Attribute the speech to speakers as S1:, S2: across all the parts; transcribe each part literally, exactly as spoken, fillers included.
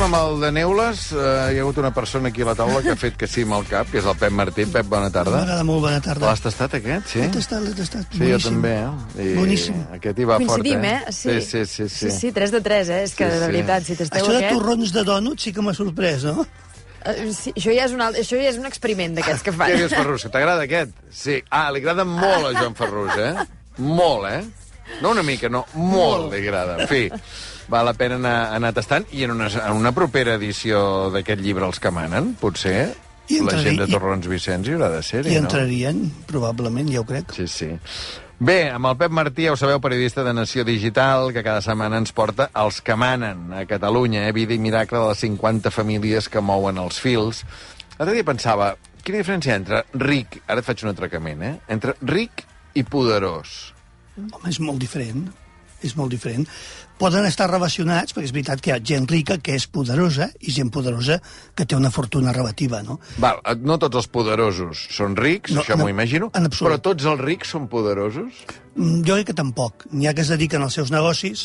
S1: amb el de Neules. Uh, hi ha hagut una persona aquí a la taula que ha fet que sí amb el cap, que és el Pep Martí. Pep, bona tarda.
S2: M'agrada molt, bona tarda.
S1: L'has tastat, aquest? Sí?
S2: L'he tastat, l'he tastat.
S1: Sí, jo també, eh? I
S2: boníssim.
S1: Aquest hi va
S3: Coincidim,
S1: fort, eh?
S3: eh? Sí.
S1: Sí, sí, sí.
S3: Sí, sí, tres de tres, eh? És que,
S1: Sí,
S3: de
S1: sí.
S3: veritat, si tasteu
S2: Això de
S3: aquest...
S2: torrons de dònut sí que m'ha sorprès, no?
S3: Uh, sí, això, ja és un, alt... això ja és un experiment d'aquests que fan.
S1: Què dius, Ferrus? Que t'agrada aquest? Sí. Ah, li agrada molt a Joan Ferrus, eh? Molt, eh? No una mica, no. Molt li agrada. En fi, val la pena anar, anar tastant. I en una, en una propera edició d'aquest llibre, Els que manen, potser,
S2: I
S1: la
S2: entraré,
S1: gent de
S2: i-
S1: Torrons Vicenç hi haurà de ser-hi,
S2: I
S1: no?
S2: entrarien, probablement, ja ho crec.
S1: Sí, sí. Bé, amb el Pep Martí, ja ho sabeu, periodista de Nació Digital, que cada setmana ens porta Els que manen a Catalunya, eh? Vida i miracle de les cinquanta famílies que mouen els fils. L'altre dia pensava, quina diferència entre ric, ara et faig un atracament, eh? Entre ric i poderós.
S2: Home, és molt diferent. És molt diferent. Poden estar relacionats, perquè és veritat que hi ha gent rica que és poderosa i gent poderosa que té una fortuna relativa, no?
S1: Val, no tots els poderosos són rics,
S2: No,
S1: això
S2: en-
S1: m'ho imagino,
S2: en absolut.
S1: però tots els rics són poderosos?
S2: Mm, Jo crec que tampoc. N'hi ha que es dediquen als seus negocis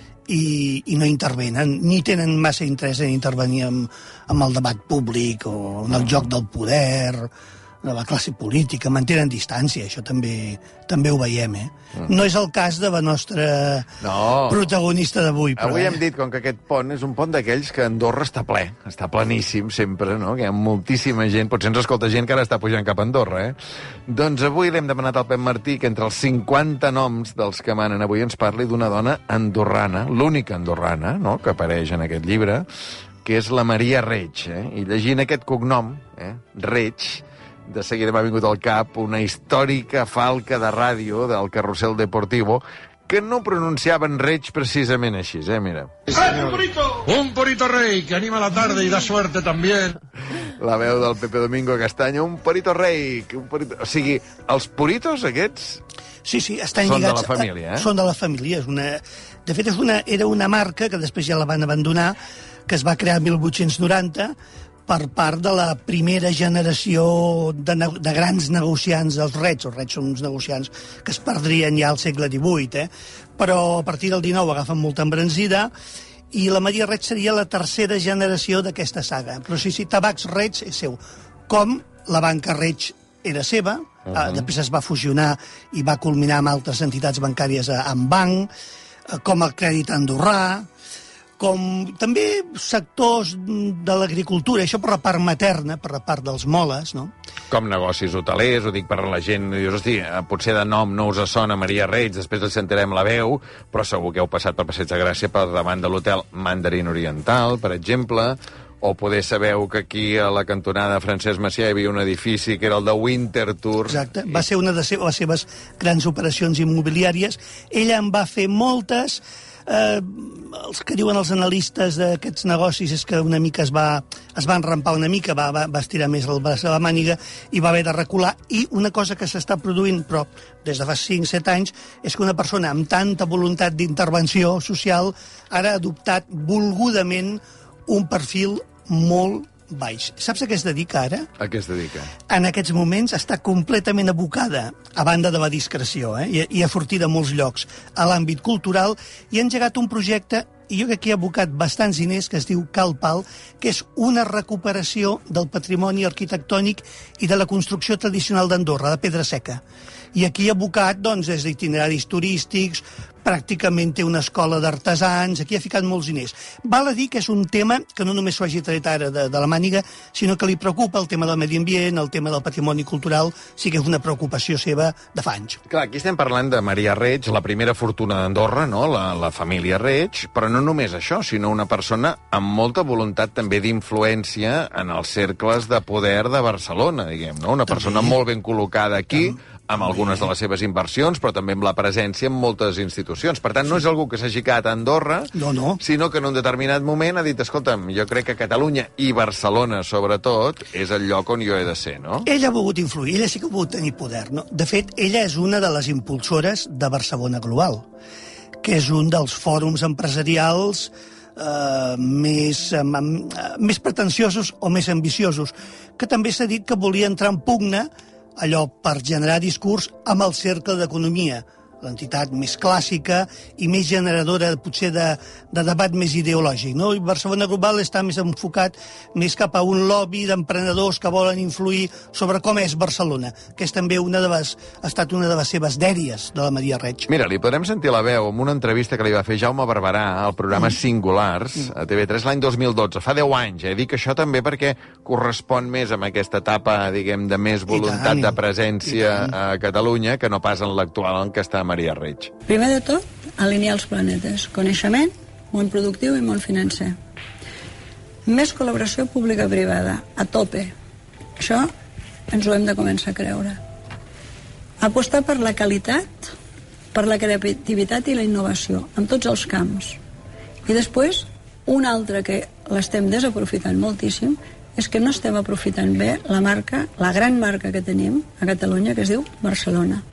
S2: i, i no intervenen, ni tenen massa interès en intervenir en, en el debat públic o en el joc del poder, de la classe política, mantenen distància, això també també ho veiem, eh? Mm. No és el cas de la nostra
S1: No.
S2: protagonista d'avui, però...
S1: Avui
S2: eh?
S1: hem dit, com que aquest pont és un pont d'aquells que Andorra està ple, està pleníssim sempre, no? Que hi ha moltíssima gent, potser ens escolta gent que ara està pujant cap a Andorra, eh? Doncs avui l'hem demanat al Pep Martí que entre els cinquanta noms dels que manen avui ens parli d'una dona andorrana, l'única andorrana, no?, que apareix en aquest llibre, que és la Maria Reig, eh? I llegint aquest cognom, eh, Reig, de seguida m'ha vingut al cap una històrica falca de ràdio del Carrusel Deportivo que no pronunciaven Reig precisament així, eh, mira.
S4: ¡Un porito! Un porito rey que anima la tarde y da suerte también.
S1: La veu del Pepe Domingo Castaño, un porito rei, un porito... O sigui, els poritos aquests...
S2: Sí, sí, estan
S1: Són de
S2: lligats...
S1: la família, eh?
S2: Són de la família. És una... De fet, és una... era una marca que després ja la van abandonar, que es va crear el mil vuit-cents noranta per part de la primera generació de, ne... de grans negociants dels Reds. Els Reds són uns negociants que es perdrien ja al segle divuit, eh? Però a partir del dinou agafen molta embranzida i la Maria Reig seria la tercera generació d'aquesta saga. Però sí, sí, Tabacs Reig és seu. Com la banca Reig era seva, uh -huh. eh, després es va fusionar i va culminar amb altres entitats bancàries en banc, eh, com el crèdit andorrà, com també sectors de l'agricultura, això per la part materna, per la part dels moles, no?
S1: Com negocis hotelers, ho dic per la gent, dius, hosti, eh, potser de nom no us sona Maria Reig, després ens sentirem la veu, però segur que heu passat per Passeig de Gràcia per davant de l'hotel Mandarín Oriental, per exemple, o poder sabeu que aquí a la cantonada Francesc Macià hi havia un edifici que era el de Winter Tour.
S2: Exacte, va ser una de les seves grans operacions immobiliàries. Ella en va fer moltes. Eh, els que diuen els analistes d'aquests negocis és que una mica es va, es va enrampar una mica, va, va, va estirar més el braç de la màniga i va haver de recular. I una cosa que s'està produint, però des de fa cinc set anys, és que una persona amb tanta voluntat d'intervenció social ara ha adoptat volgudament un perfil molt baix. Saps a què es dedica ara?
S1: A què es dedica?
S2: En aquests moments està completament abocada, a banda de la discreció, eh, i, i a sortir de molts llocs, a l'àmbit cultural, i ha engegat un projecte, i jo crec que hi ha abocat bastants diners, que es diu Cal Pal, que és una recuperació del patrimoni arquitectònic i de la construcció tradicional d'Andorra, de pedra seca. I aquí ha abocat, doncs, des d'itineraris turístics, pràcticament té una escola d'artesans, aquí ha ficat molts diners. Val a dir que és un tema que no només s'ho hagi tret ara de, de la màniga, sinó que li preocupa el tema del medi ambient, el tema del patrimoni cultural, sí que és una preocupació seva de fa anys.
S1: Clar, aquí estem parlant de Maria Reig, la primera fortuna d'Andorra, no? la, la família Reig, però no només això, sinó una persona amb molta voluntat també d'influència en els cercles de poder de Barcelona, diguem, no? Una persona
S2: També.
S1: molt ben col·locada aquí, amb algunes de les seves inversions, però també amb la presència en moltes institucions. Per tant, no és algú que s'hagi quedat a Andorra,
S2: No, no.
S1: sinó que en un determinat moment ha dit, escolta'm, jo crec que Catalunya i Barcelona, sobretot, és el lloc on jo he de ser, no?
S2: Ella ha volgut influir, ella sí que ha volgut tenir poder, no? De fet, ella és una de les impulsores de Barcelona Global, que és un dels fòrums empresarials eh, més, eh, més pretensiosos o més ambiciosos, que també s'ha dit que volia entrar en pugna allò per generar discurs amb el cercle d'economia, l'entitat més clàssica i més generadora, potser, de, de debat més ideològic. No? I Barcelona Global està més enfocat més cap a un lobby d'emprenedors que volen influir sobre com és Barcelona, que és també una de les, ha estat una de les seves dèries de la Maria Reig.
S1: Mira, li podrem sentir la veu en una entrevista que li va fer Jaume Barberà al programa mm. Singulars a T V tres l'any dos mil dotze, fa deu anys. Eh? Dic això també perquè correspon més amb aquesta etapa, diguem, de més voluntat tant, de presència a Catalunya que no pas en l'actual en què està Maria Reig.
S5: Primer de tot, alinear els planetes. Coneixement, món productiu i món financer. Més col·laboració pública-privada, a tope. Això ens ho hem de començar a creure. Apostar per la qualitat, per la creativitat i la innovació, en tots els camps. I després, un altre que l'estem desaprofitant moltíssim, és que no estem aprofitant bé la marca, la gran marca que tenim a Catalunya, que es diu Barcelona.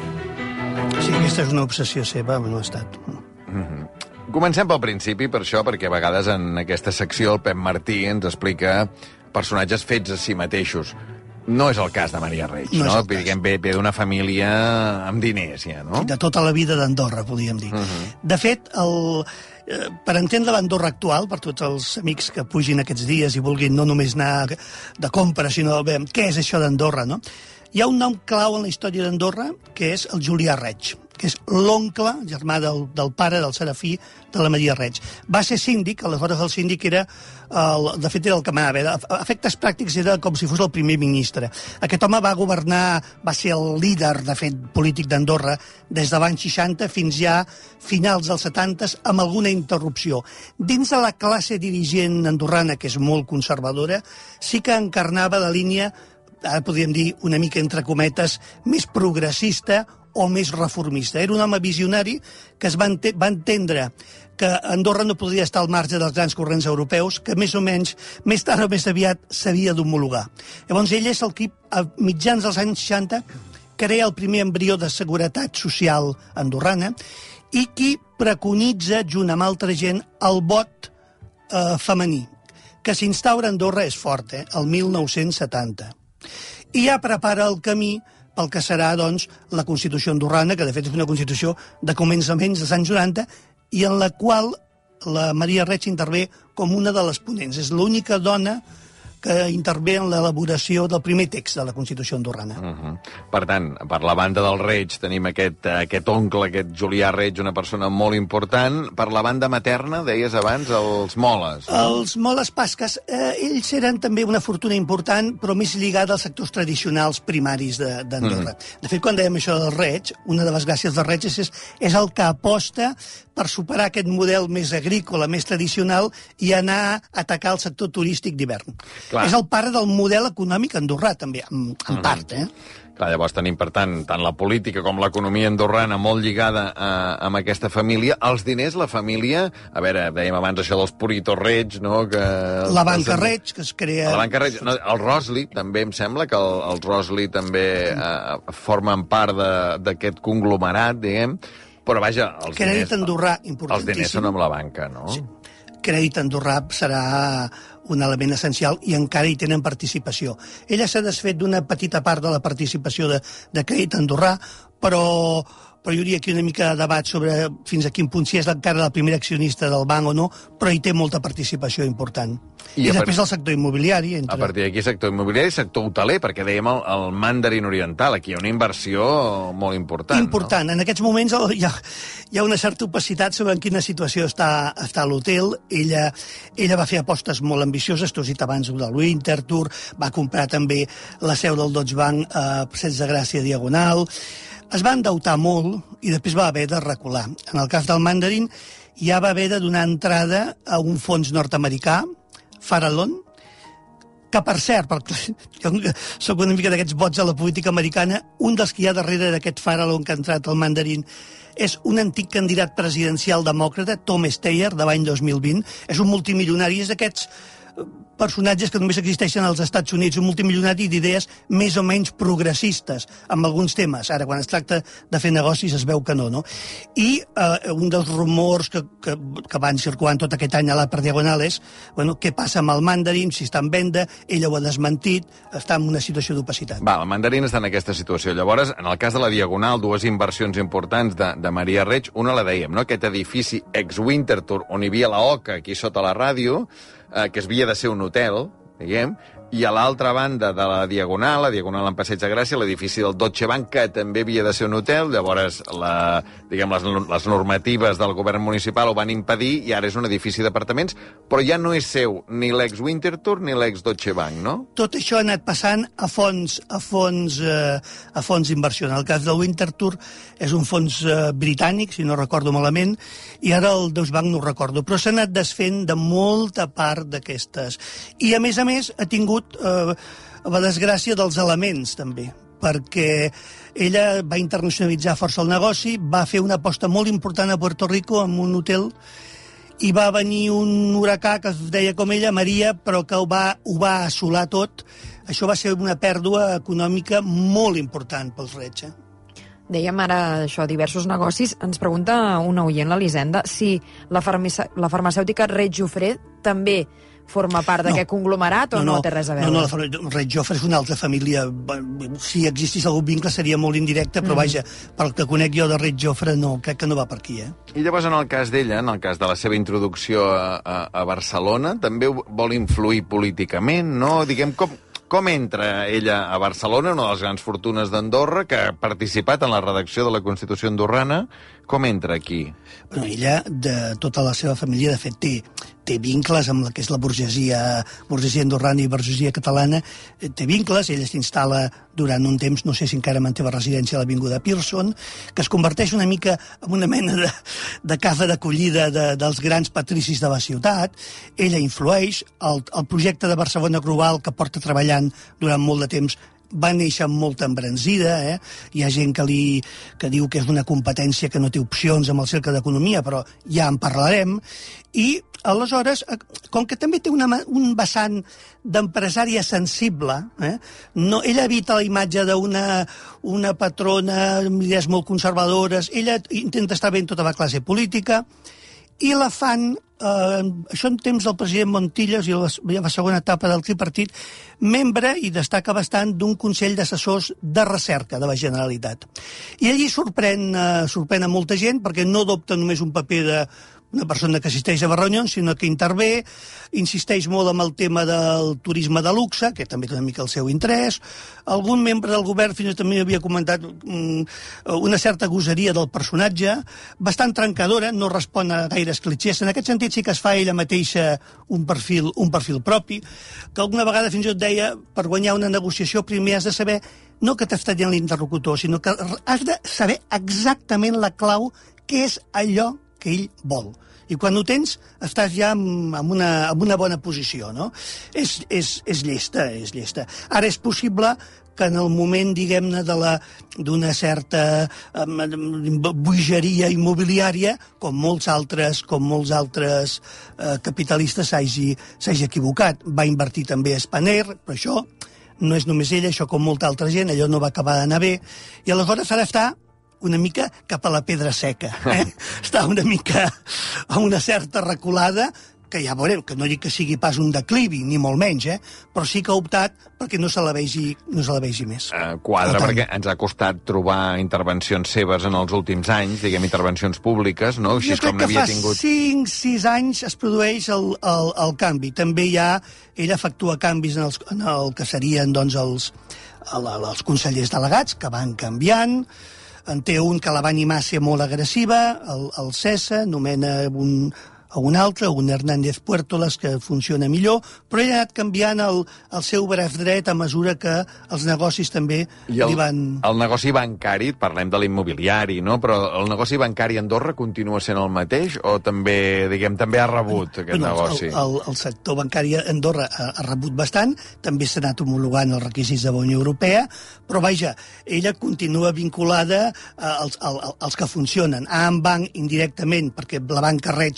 S2: Sí, aquesta és una obsessió seva, no ha estat.
S1: Mm-hmm. Comencem pel principi, per això, perquè a vegades en aquesta secció el Pep Martí ens explica personatges fets a si mateixos. No és el cas de Maria Reig, no? no? Diguem, ve, ve d'una família amb diners, ja, no?
S2: De tota la vida d'Andorra, podríem dir. Uh-huh. De fet, el, eh, per entendre l'Andorra actual, per tots els amics que pugin aquests dies i vulguin no només anar de compra, sinó bé, què és això d'Andorra, no? Hi ha un nom clau en la història d'Andorra, que és el Julià Reig, que és l'oncle, germà del, del pare, del Serafí, de la Maria Reig. Va ser síndic, aleshores el síndic era, el, de fet era el que manava, a efectes pràctics era com si fos el primer ministre. Aquest home va governar, va ser el líder, de fet, polític d'Andorra, des de l'any seixanta fins ja finals dels setanta, amb alguna interrupció. Dins de la classe dirigent andorrana, que és molt conservadora, sí que encarnava la línia, ara podríem dir una mica entre cometes, més progressista o més reformista. Era un home visionari que es va, ent va entendre que Andorra no podria estar al marge dels grans corrents europeus, que més o menys, més tard o més aviat, s'havia d'homologar. Llavors ell és el que, a mitjans dels anys seixanta, crea el primer embrió de seguretat social andorrana i qui preconitza, junt amb altra gent, el vot eh, femení, que s'instaura a Andorra és fort, eh, el mil nou-cents setanta. I ja prepara el camí pel que serà, doncs, la Constitució andorrana, que de fet és una Constitució de començaments dels anys noranta, i en la qual la Maria Reig intervé com una de les ponents. És l'única dona que intervé en l'elaboració del primer text de la Constitució andorrana.
S1: Uh-huh. Per tant, per la banda del Reig tenim aquest, aquest oncle, aquest Julià Reig, una persona molt important. Per la banda materna, deies abans, els Moles. No?
S2: Els Moles Pasques, eh, ells eren també una fortuna important, però més lligada als sectors tradicionals primaris d'Andorra. Mm. De fet, quan dèiem això del Reig, una de les gràcies del Reig és, és el que aposta per superar aquest model més agrícola, més tradicional, i anar a atacar el sector turístic d'hivern. Clar. És el pare del model econòmic andorrà, també, en, en mm. part, eh?
S1: Clar, llavors tenim, per tant, tant la política com l'economia andorrana molt lligada a, amb aquesta família. Els diners, la família... A veure, dèiem abans això dels Purito Reig, no? Que
S2: la banca els... Reig, que es crea...
S1: La banca Reig... No, el Rosli, també em sembla que el, els Rosli també eh, formen part d'aquest conglomerat, diguem. Però, vaja, els
S2: Crèdit
S1: diners...
S2: andorrà, importantíssim.
S1: Els diners són amb la banca, no?
S2: Sí. Crèdit andorrà serà un element essencial i encara hi tenen participació. Ella s'ha desfet d'una petita part de la participació de, de Crèdit andorrà, però, però hi hauria aquí una mica de debat sobre fins a quin punt si és encara la primera accionista del banc o no, però hi té molta participació important. I, I després part... el sector immobiliari. Entre...
S1: A partir d'aquí, sector immobiliari i sector hoteler, perquè dèiem el, el Mandarin Oriental. Aquí hi ha una inversió molt important.
S2: Important. No? En aquests moments hi ha, hi ha una certa opacitat sobre en quina situació està, està l'hotel. Ella, ella va fer apostes molt ambicioses, t'ho he dit abans, del Winterthur, va comprar també la seu del Deutsche Bank a Passeig de Gràcia Diagonal. Es va endeutar molt i després va haver de recular. En el cas del Mandarin ja va haver de donar entrada a un fons nord-americà, Farallon, que, per cert, perquè jo soc una mica d'aquests bots a la política americana, un dels que hi ha darrere d'aquest Farallon que ha entrat al Mandarin és un antic candidat presidencial demòcrata, Tom Steyer, de l'any dos mil vint. És un multimilionari, és d'aquests personatges que només existeixen als Estats Units, un multimilionari d'idees més o menys progressistes amb alguns temes. Ara, quan es tracta de fer negocis, es veu que no, no? I eh, un dels rumors que, que, que van circulant tot aquest any a la per Diagonal és, bueno, què passa amb el Mandarin, si està en venda, ella ho ha desmentit, està en una situació d'opacitat.
S1: Va, el Mandarin està en aquesta situació. Llavors, en el cas de la Diagonal, dues inversions importants de, de Maria Reig, una la dèiem, no? Aquest edifici ex-Winterthur, on hi havia la Oca, aquí sota la ràdio, eh, que es havia de ser un hotel, diguem, i a l'altra banda de la Diagonal, la Diagonal en Passeig de Gràcia, l'edifici del Deutsche Bank, que també havia de ser un hotel, llavors la, diguem, les, les normatives del govern municipal ho van impedir i ara és un edifici d'apartaments, però ja no és seu ni l'ex-Winterthur ni l'ex-Deutsche Bank, no?
S2: Tot això ha anat passant a fons, a fons, eh, a fons d'inversió. En el cas del Winterthur és un fons eh, britànic, si no recordo malament, i ara el Deutsche Bank no ho recordo, però s'ha anat desfent de molta part d'aquestes. I a més a més ha tingut eh, la desgràcia dels elements, també, perquè ella va internacionalitzar força el negoci, va fer una aposta molt important a Puerto Rico amb un hotel, i va venir un huracà que es deia com ella, Maria, però que ho va, ho va assolar tot. Això va ser una pèrdua econòmica molt important pels Reig, eh?
S3: Dèiem ara això, diversos negocis. Ens pregunta una oient, l'Elisenda, si la, farmace la farmacèutica Reig Jofré també forma part d'aquest no. conglomerat o no, no, no té res a veure?
S2: No, no, la Reig Jofré és una altra família. Si existís algun vincle seria molt indirecte, però mm. vaja, pel que conec jo de Reig Jofré, no, crec que no va per aquí, eh?
S1: I llavors, en el cas d'ella, en el cas de la seva introducció a, a, a Barcelona, també vol influir políticament, no? Diguem, com... Com entra ella a Barcelona, una de les grans fortunes d'Andorra, que ha participat en la redacció de la Constitució andorrana? Com entra aquí?
S2: Bueno, ella, de tota la seva família, de fet, té, té vincles amb la que és la burgesia, burgesia andorrana i burgesia catalana, té vincles, ella s'instal·la durant un temps, no sé si encara manté la residència a l'Avinguda Pearson, que es converteix una mica en una mena de, de casa d'acollida de, dels grans patricis de la ciutat. Ella influeix, el, el projecte de Barcelona Global, que porta treballant durant molt de temps, va néixer amb molta embranzida, eh? Hi ha gent que, li, que diu que és una competència que no té opcions amb el cercle d'economia, però ja en parlarem. I, aleshores, com que també té una, un vessant d'empresària sensible, eh? no, ella evita la imatge d'una una patrona amb idees molt conservadores, ella intenta estar bé en tota la classe política, i la fan, eh, això en temps del president Montilles i la, la segona etapa del tripartit, membre, i destaca bastant, d'un Consell d'Assessors de Recerca de la Generalitat. I allí sorprèn, eh, sorprèn a molta gent, perquè no adopta només un paper de una persona que assisteix a reunions, sinó que intervé, insisteix molt amb el tema del turisme de luxe, que també té una mica el seu interès. Algun membre del govern fins i tot també havia comentat um, una certa gosaria del personatge, bastant trencadora, no respon a gaires clitxers. En aquest sentit sí que es fa ella mateixa un perfil, un perfil propi, que alguna vegada fins i tot deia, per guanyar una negociació primer has de saber no que t'està dient l'interlocutor, sinó que has de saber exactament la clau, què és allò que ell vol. I quan ho tens, estàs ja en una, en una bona posició, no? És, és, és llesta, és llesta. Ara és possible que en el moment, diguem-ne, de la d'una certa um, bogeria immobiliària, com molts altres, com molts altres uh, capitalistes s'hagi s'hagi equivocat. Va invertir també a Spanair, però això no és només ella, això com molta altra gent, allò no va acabar d'anar bé, i aleshores ara està una mica cap a la pedra seca. Eh? Està una mica a una certa reculada, que ja veurem, que no dic que sigui pas un declivi, ni molt menys, eh? Però sí que ha optat perquè no se la vegi, no se la vegi més.
S1: Uh, quadra, perquè ens ha costat trobar intervencions seves en els últims anys, diguem, intervencions públiques, no? Així
S2: jo crec
S1: com
S2: que fa
S1: tingut...
S2: cinc sis anys es produeix el, el, el canvi. També hi ha, ella efectua canvis en, els, en el que serien, doncs, els, el, els consellers delegats, que van canviant. En té un que la va animar a ser molt agressiva, el, el cessa, nomena un, a un altre, un Hernández Puertolas, que funciona millor, però ell ha anat canviant el, el seu bref dret a mesura que els negocis també
S1: I el,
S2: li van...
S1: el negoci bancari, parlem de l'immobiliari, no? Però el negoci bancari a Andorra continua sent el mateix o també, diguem, també ha rebut aquest
S2: bueno,
S1: negoci?
S2: El, el, el sector bancari a Andorra ha, ha rebut bastant, també s'ha anat homologant els requisits de la Unió Europea, però vaja, ella continua vinculada als, als, als que funcionen. A Ambanc indirectament, perquè la banca Reig va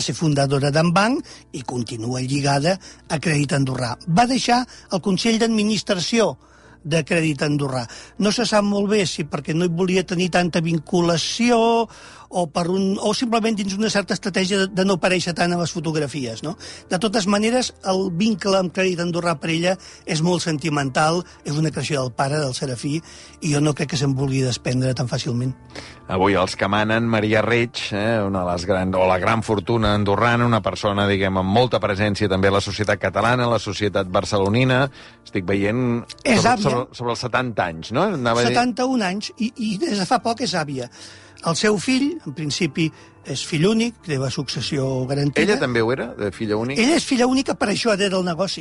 S2: ser fundadora d'en Banc i continua lligada a Crèdit Andorrà. Va deixar el Consell d'Administració de Crèdit Andorrà. No se sap molt bé si perquè no hi volia tenir tanta vinculació o, per un, o simplement dins una certa estratègia de, de no aparèixer tant a les fotografies, no? De totes maneres, el vincle amb Crèdit Andorrà per ella és molt sentimental, és una creació del pare, del Serafí, i jo no crec que se'n vulgui desprendre tan fàcilment.
S1: Avui els que manen, Maria Reig, eh, una de les grans, o la gran fortuna andorrana, una persona, diguem, amb molta presència també a la societat catalana, a la societat barcelonina. Estic veient
S2: És
S1: sobre,
S2: àvia.
S1: sobre, sobre els setanta anys, no? Anava a dir-
S2: setanta-un anys, i, i des de fa poc és àvia. El seu fill, en principi, és fill únic, té la successió garantida.
S1: Ella també ho era, de filla única?
S2: Ella és filla única, per això hereda el negoci.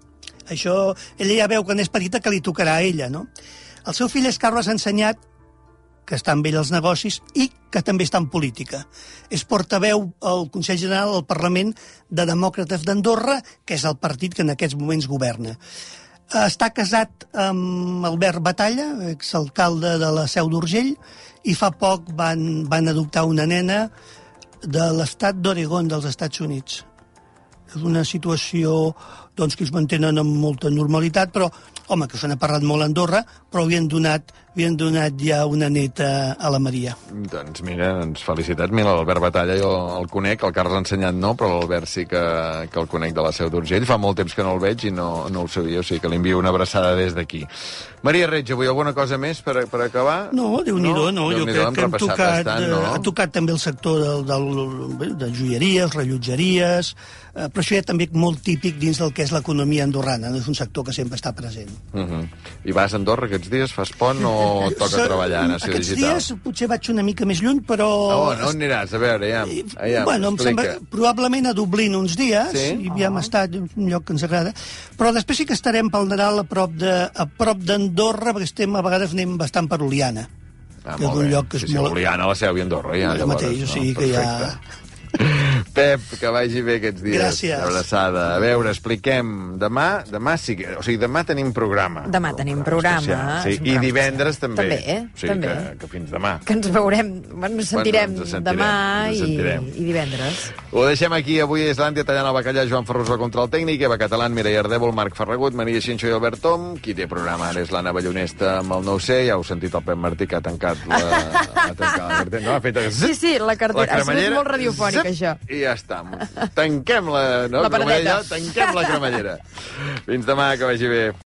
S2: Això, ella ja veu quan és petita que li tocarà a ella, no? El seu fill és Carles Ensenyat, que està amb ell als negocis i que també està en política. És portaveu al Consell General del Parlament de Demòcrates d'Andorra, que és el partit que en aquests moments governa. Està casat amb Albert Batalla, exalcalde de la Seu d'Urgell, i fa poc van, van adoptar una nena de l'estat d'Oregon, dels Estats Units. És una situació doncs, que es mantenen amb molta normalitat, però, home, que se n'ha parlat molt a Andorra, però havien donat, havien donat ja una neta a la Maria.
S1: Doncs mira, doncs felicitats. Mira, l'Albert Batalla jo el conec, el Carles Ensenyat no, però l'Albert sí que, que el conec de la Seu d'Urgell. Fa molt temps que no el veig i no, no ho sabia, o sigui que li envio una abraçada des d'aquí. Maria Reig, avui alguna cosa més per, per acabar?
S2: No, Déu-n'hi-do, no, jo crec que hem
S1: repassat
S2: tocat,
S1: bastant, no?
S2: ha tocat també el sector del, del, de joieries, rellotgeries, eh, però això ja també molt típic dins del que és l'economia andorrana, no és un sector que sempre està present.
S1: Uh -huh. I vas a Andorra aquests dies? Fas pont o et toca
S2: So-
S1: treballar a Nació
S2: Aquests
S1: Digital?
S2: dies potser vaig una mica més lluny, però...
S1: A on, on aniràs? A veure, ja. ja
S2: bueno, em sembla,
S1: explica.
S2: probablement a Dublín uns dies,
S1: Sí?
S2: i ja hem estat en un lloc que ens agrada, però després sí que estarem pel Nadal a prop de a prop d'Andorra, perquè estem, a vegades anem bastant per Oliana.
S1: Ah,
S2: que és
S1: molt
S2: un
S1: bé.
S2: lloc que és
S1: sí, sí,
S2: molt-
S1: Oliana, la Seu i Andorra, ja,
S2: Allò
S1: llavors.
S2: mateix, o sigui
S1: no?
S2: que ja...
S1: Perfecte. Pep, que vagi bé aquests dies.
S2: Gràcies.
S1: Abraçada. A veure, expliquem. Demà, demà sí que... O sigui, demà tenim programa.
S3: Demà tenim programa,
S1: especial, Sí.
S3: és un
S1: I
S3: programa
S1: divendres
S3: especial.
S1: també.
S3: També, eh?
S1: O sigui,
S3: També.
S1: Que, que fins demà.
S3: Que ens veurem, bueno, ens sentirem,
S1: Bueno, ens sentirem,
S3: demà
S1: ens
S3: i,
S1: sentirem.
S3: i divendres.
S1: Ho deixem aquí. Avui és l'Àndia tallant el bacallà, Joan Ferrusó contra el tècnic, Eva Catalán, Mireia Ardèvol, Marc Ferragut, Maria Xinxó i Albert Tom. Qui té programa ara és l'Anna Ballonesta amb el nou C. Ja heu sentit el Pep Martí que ha tancat la... ha tancat la cartera. No, ha fet...
S3: Sí, sí, la cartera. Ha sigut
S1: cremallera,
S3: molt radiofònic,
S1: zip,
S3: això.
S1: I ja està. Tanquem la... No,
S3: La
S1: com deia,
S3: paradeta.
S1: tanquem la cremallera. Fins demà, que vagi bé.